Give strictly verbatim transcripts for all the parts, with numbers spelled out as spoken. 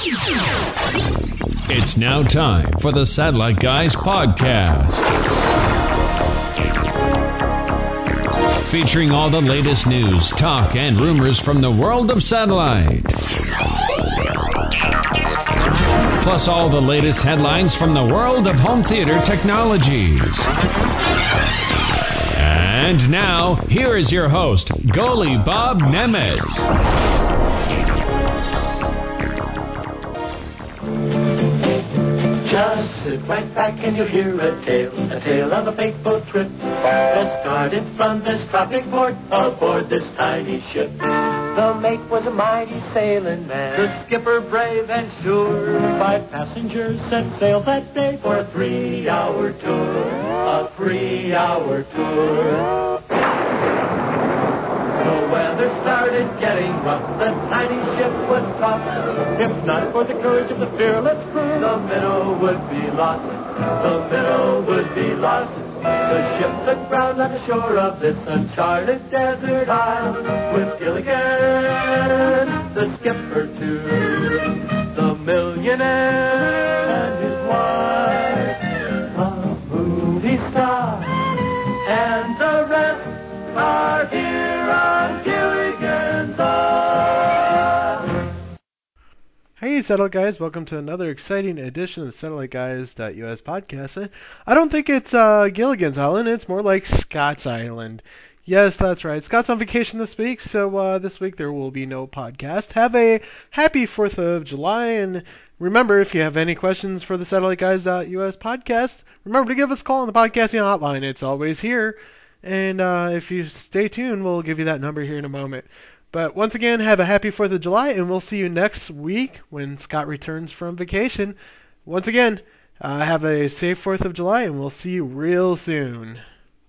It's now time for the Satellite Guys podcast. Featuring all the latest news, talk, and rumors from the world of satellite. Plus all the latest headlines from the world of home theater technologies. And now, here is your host, Goalie Bob Nemitz. Just sit right back and you'll hear a tale, a tale of a fateful trip that started from this tropic port aboard this tiny ship. The mate was a mighty sailing man, the skipper brave and sure. Five passengers set sail that day for a three-hour tour, a three-hour tour. The weather started getting rough, the tiny ship would stop. If not for the courage of the fearless crew, the minnow would be lost, the minnow would be lost. The ship took ground on the shore of this uncharted desert isle, with Gilligan, the skipper too, the millionaire and his wife, a movie star, and the rest are here on Gilligan's Isle. Hey Satellite Guys, welcome to another exciting edition of the Satellite Guys dot U S podcast. I don't think it's uh, Gilligan's Island, it's more like Scott's Island. Yes, that's right. Scott's on vacation this week, so uh, this week there will be no podcast. Have a happy fourth of July, and remember, if you have any questions for the Satellite Guys dot U S podcast, remember to give us a call on the podcasting hotline. It's always here. And uh, if you stay tuned, we'll give you that number here in a moment. But once again, have a happy fourth of July, and we'll see you next week when Scott returns from vacation. Once again, uh, have a safe fourth of July, and we'll see you real soon.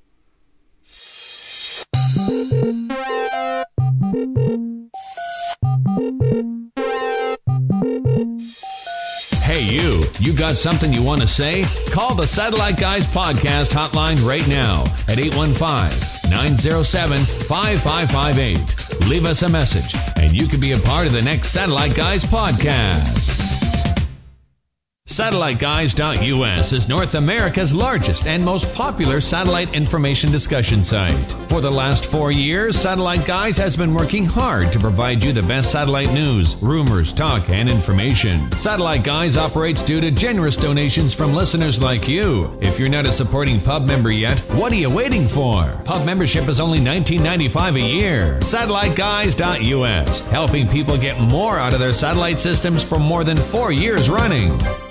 Hey you, you got something you want to say? Call the Satellite Guys podcast hotline right now at eight one five, nine zero seven, five five five eight. Leave us a message and you can be a part of the next Satellite Guys podcast. Satellite Guys dot U S is North America's largest and most popular satellite information discussion site. For the last four years, Satellite Guys has been working hard to provide you the best satellite news, rumors, talk, and information. Satellite Guys operates due to generous donations from listeners like you. If you're not a supporting pub member yet, what are you waiting for? Pub membership is only nineteen ninety-five dollars a year. Satellite Guys dot U S, helping people get more out of their satellite systems for more than four years running.